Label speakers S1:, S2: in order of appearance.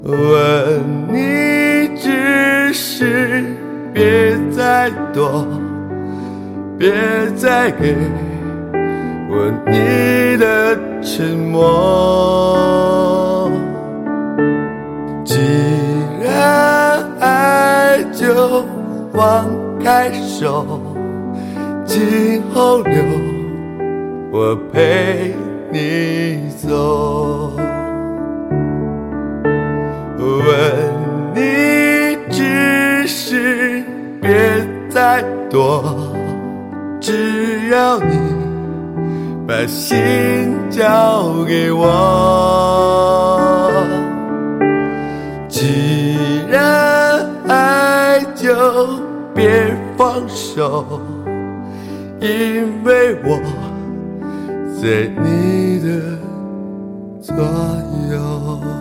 S1: 问你只是别再躲，别再给我你的沉默。既然爱就放开手，今后留我陪你走。问你只是别再躲，只要你把心交给我。既然爱就别放手，因为我在你的左右。